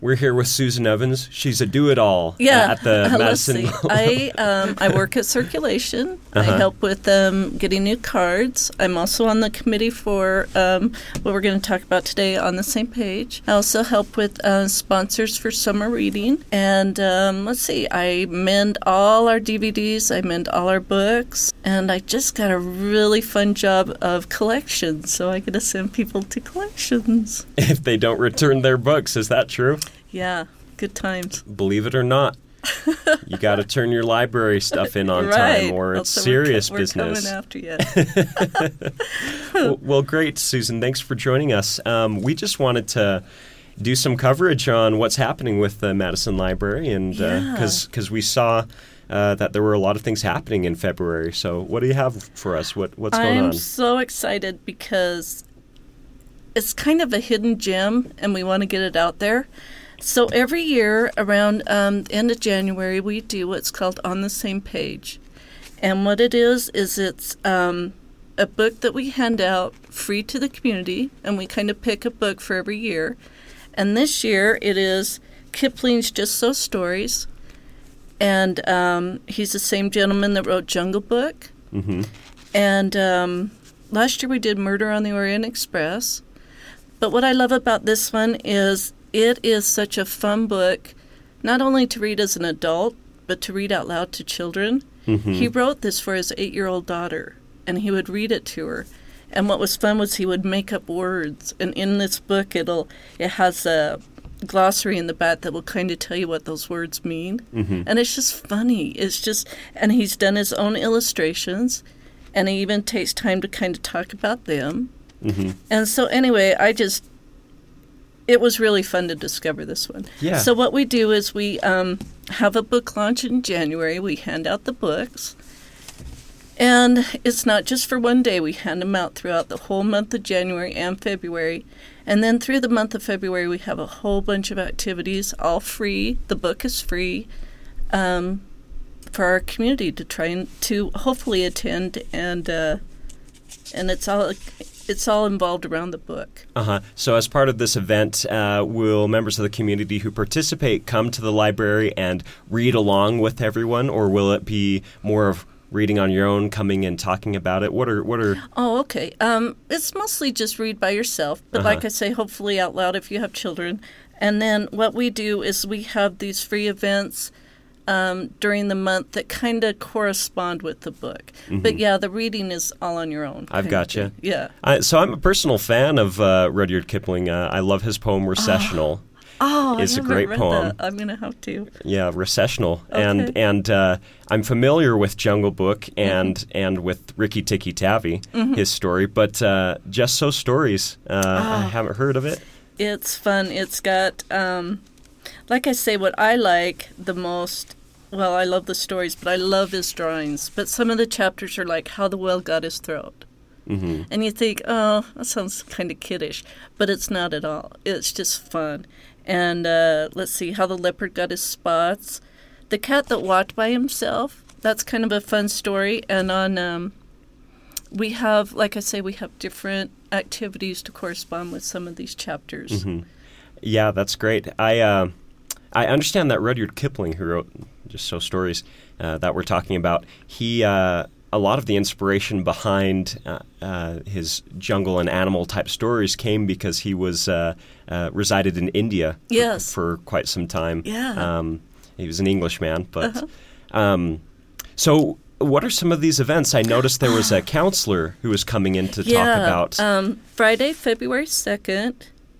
We're here with Susan Evans. She's a do-it-all at the Madison. I work at Circulation. I help with getting new cards. I'm also on the committee for what we're going to talk about today, On the Same Page. I also help with sponsors for summer reading. And I mend all our DVDs. I mend all our books. And I just got a really fun job of collections. So I get to send people to collections. If they don't return their books, is that true? Yeah, good times. Believe it or not, you got to turn your library stuff in on time, or it's serious business. We're coming after you. Well, great, Susan. Thanks for joining us. We just wanted to do some coverage on what's happening with the Madison Library, and because we saw that there were a lot of things happening in February. So, what do you have for us? What's going on? I'm so excited because it's kind of a hidden gem, and we want to get it out there. So every year around the end of January, we do what's called On the Same Page. And what it is it's a book that we hand out free to the community, and we kind of pick a book for every year. And this year it is Kipling's Just So Stories. And he's the same gentleman that wrote Jungle Book. Mm-hmm. And last year we did Murder on the Orient Express. But what I love about this one is it is such a fun book, not only to read as an adult, but to read out loud to children. Mm-hmm. He wrote this for his 8-year-old daughter, and he would read it to her. And what was fun was he would make up words. And in this book, it has a glossary in the back that will kind of tell you what those words mean. Mm-hmm. And it's just funny. And he's done his own illustrations, and he even takes time to kind of talk about them. Mm-hmm. And so anyway, it was really fun to discover this one. Yeah. So what we do is we have a book launch in January. We hand out the books. And it's not just for one day. We hand them out throughout the whole month of January and February. And then through the month of February, we have a whole bunch of activities, all free. The book is free for our community to try and to hopefully attend. And it's all involved around the book. So as part of this event, will members of the community who participate come to the library and read along with everyone, or will it be more of reading on your own, coming and talking about it? What are? Oh, okay. It's mostly just read by yourself, but like I say, hopefully out loud if you have children. And then what we do is we have these free events during the month that kind of correspond with the book. Mm-hmm. But yeah, the reading is all on your own. I've got you. Yeah. So I'm a personal fan of Rudyard Kipling. I love his poem Recessional. It's a great poem. That. I'm going to have to. Yeah, Recessional. Okay. And I'm familiar with Jungle Book and with Rikki Tikki Tavi, his story, but Just So Stories, I haven't heard of it. It's fun. It's got, like I say, what I like the most, well, I love the stories, but I love his drawings. But some of the chapters are like How the Whale Got His Throat. Mm-hmm. And you think, oh, that sounds kind of kiddish. But it's not at all. It's just fun. And let's see, How the Leopard Got His Spots. The Cat That Walked by Himself. That's kind of a fun story. And on, we have, like I say, we have different activities to correspond with some of these chapters. Mm-hmm. Yeah, that's great. I understand that Rudyard Kipling, who wrote Just So Stories that we're talking about, he a lot of the inspiration behind his jungle and animal type stories came because he was resided in India for quite some time. Yeah. He was an Englishman, but so what are some of these events? I noticed there was a counselor who was coming in to talk about Friday, February 2nd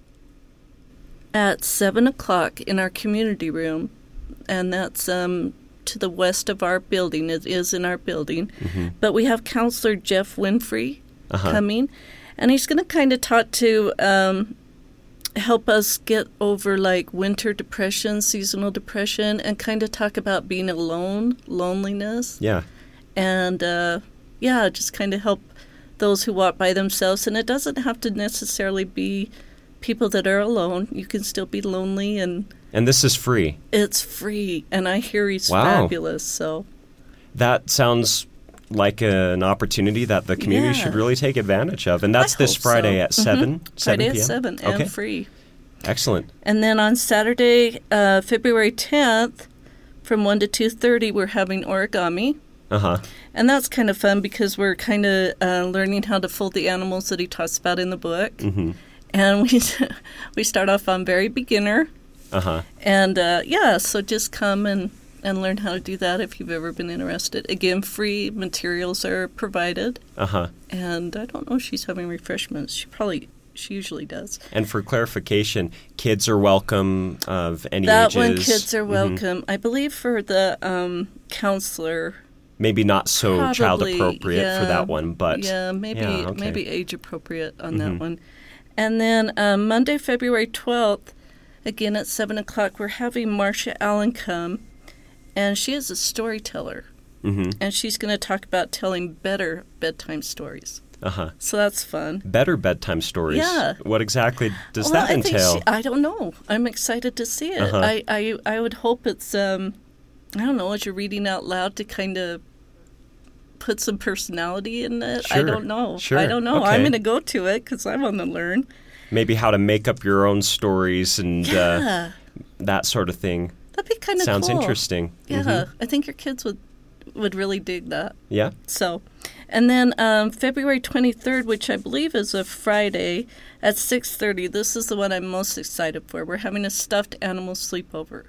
at 7 o'clock in our community room, and that's to the west of our building. It is in our building. Mm-hmm. But we have Counselor Jeff Winfrey coming, and he's going to kind of talk to help us get over like winter depression, seasonal depression, and kind of talk about being alone, loneliness. Yeah. And just kind of help those who walk by themselves. And it doesn't have to necessarily be people that are alone. You can still be lonely. And this is free. It's free. And I hear he's fabulous. So that sounds like an opportunity that the community should really take advantage of. And that's this Friday at 7, 7 Friday p.m.? at 7 and free. Excellent. And then on Saturday, February 10th, from 1 to 2:30, we're having origami. Uh-huh. And that's kind of fun because we're kind of learning how to fold the animals that he talks about in the book. Mm-hmm. And we start off on very beginner. Uh-huh. And, so just come and learn how to do that if you've ever been interested. Again, free materials are provided. Uh-huh. And I don't know if she's having refreshments. She usually does. And for clarification, kids are welcome of any that ages? That one, kids are welcome. Mm-hmm. I believe for the counselor... Maybe not so probably, child-appropriate for that one, but... maybe age-appropriate on that one. And then Monday, February 12th, again at 7 o'clock, we're having Marcia Allen come, and she is a storyteller. Mm-hmm. And she's going to talk about telling better bedtime stories. Uh-huh. So that's fun. Better bedtime stories? Yeah. What exactly does that entail? I don't know. I'm excited to see it. Uh-huh. I would hope it's, I don't know, as you're reading out loud to kind of put some personality in it. Sure. I don't know. Sure. I don't know. Okay. I'm going to go to it because I want to learn. Maybe how to make up your own stories and that sort of thing. That'd be kind of cool. Sounds interesting. Yeah. Mm-hmm. I think your kids would really dig that. Yeah. So, and then February 23rd, which I believe is a Friday at 6:30. This is the one I'm most excited for. We're having a stuffed animal sleepover.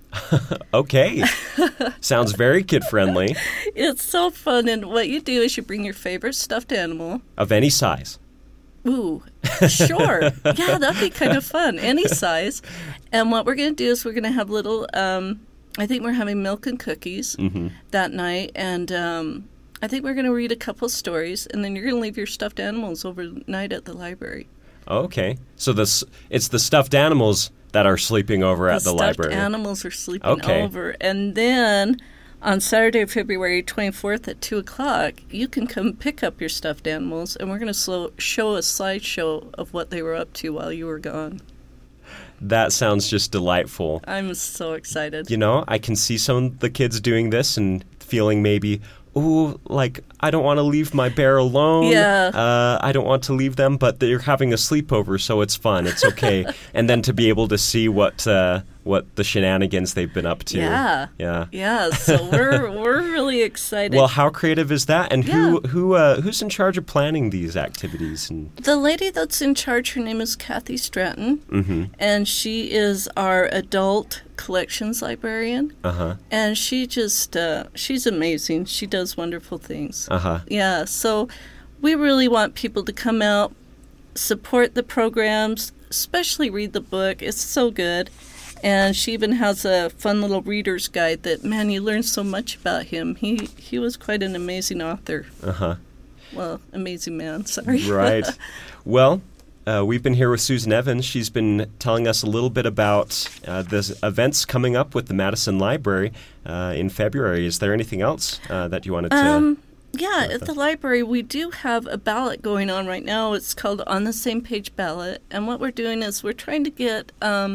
Okay. Sounds very kid-friendly. It's so fun, and what you do is you bring your favorite stuffed animal. Of any size. Ooh, sure. Yeah, that'd be kind of fun. Any size. And what we're going to do is we're going to have little, I think we're having milk and cookies that night, and I think we're going to read a couple stories, and then you're going to leave your stuffed animals overnight at the library. Okay. So it's the stuffed animals that are sleeping over at the library. The stuffed animals are sleeping over. And then on Saturday, February 24th at 2 o'clock, you can come pick up your stuffed animals, and we're going to show a slideshow of what they were up to while you were gone. That sounds just delightful. I'm so excited. You know, I can see some of the kids doing this and feeling maybe, ooh, like, I don't want to leave my bear alone. Yeah. I don't want to leave them, but they're having a sleepover, so it's fun. It's okay. And then to be able to see what the shenanigans they've been up to. Yeah. Yeah. Yeah. So we're really excited. Well, how creative is that? And who's in charge of planning these activities? And the lady that's in charge, her name is Kathy Stratton, and she is our adult collections librarian. And she just she's amazing. She does wonderful things. Yeah. So we really want people to come out, support the programs, especially read the book. It's so good. And she even has a fun little reader's guide that, man, you learn so much about him. He was quite an amazing author. Well, amazing man, sorry. Right. Well, we've been here with Susan Evans. She's been telling us a little bit about the events coming up with the Madison Library in February. Is there anything else that you wanted to... Yeah, at the library, we do have a ballot going on right now. It's called On the Same Page Ballot. And what we're doing is we're trying to get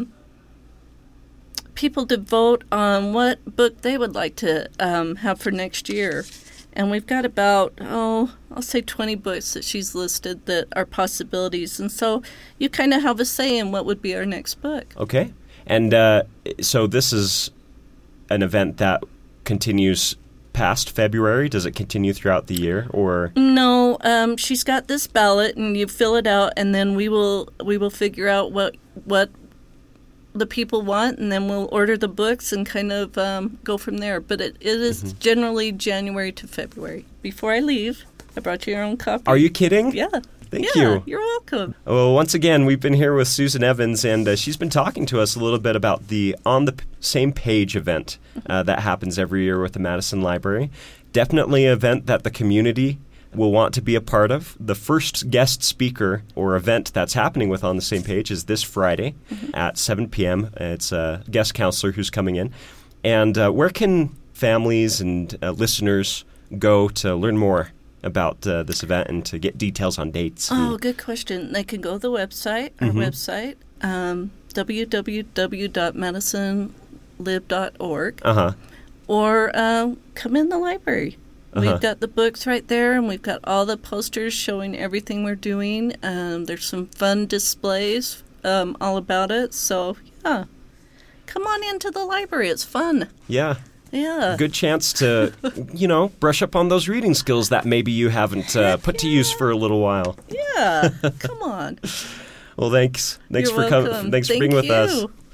people to vote on what book they would like to have for next year. And we've got about, I'll say 20 books that she's listed that are possibilities. And so you kind of have a say in what would be our next book. Okay. And so this is an event that continues past February? Does it continue throughout the year, or no? She's got this ballot, and you fill it out, and then we will figure out what the people want, and then we'll order the books and kind of go from there. But it is generally January to February. Before I leave, I brought you your own copy. Are you kidding? Yeah. Thank you. You're welcome. Well, once again, we've been here with Susan Evans, and she's been talking to us a little bit about the On the Same Page event that happens every year with the Madison Library. Definitely an event that the community will want to be a part of. The first guest speaker or event that's happening with On the Same Page is this Friday at 7 p.m. It's a guest counselor who's coming in. And where can families and listeners go to learn more about this event and to get details on dates? Oh, good question. They can go to the website, our website, www.madisonlib.org, or come in the library. We've got the books right there, and we've got all the posters showing everything we're doing. There's some fun displays all about it. So, yeah. Come on into the library. It's fun. Yeah. Yeah. Good chance to, brush up on those reading skills that maybe you haven't put to use for a little while. Yeah. Come on. Well, thanks. Thanks You're for welcome. Thanks for being with us. You.